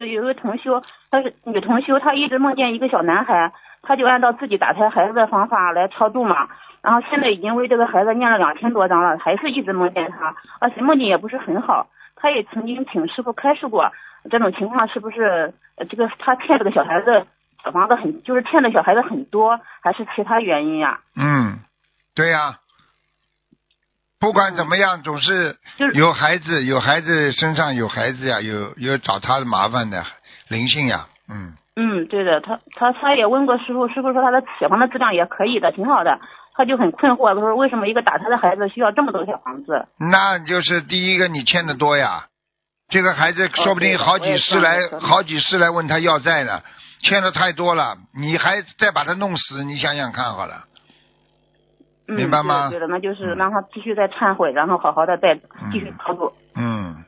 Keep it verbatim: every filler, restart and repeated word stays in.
有一位同修，她是女同修，她一直梦见一个小男孩，她就按照自己打胎孩子的方法来超度嘛。然后现在已经为这个孩子念了两千多章了，还是一直梦见他，而且梦境也不是很好。他也曾经请师傅开示过，这种情况是不是呃这个他欠这个小孩子小房子很，就是欠的小孩子很多，还是其他原因呀？ 嗯，对呀、啊。不管怎么样，嗯、总是有孩子，有孩子身上有孩子呀，有有找他的麻烦的灵性呀，嗯。 嗯，对的，他他他也问过师傅，师傅说他的小房子质量也可以的，挺好的，他就很困惑，他说为什么一个打胎的孩子需要这么多小房子？ 那就是第一个你欠的多呀，这个孩子说不定好几世来、哦、好几世来问他要债呢，欠的太多了，你还再把他弄死，你想想看好了。 嗯， 明白吗？ 对的，那就是让他继续再忏悔，然后好好的再继续操作。 嗯。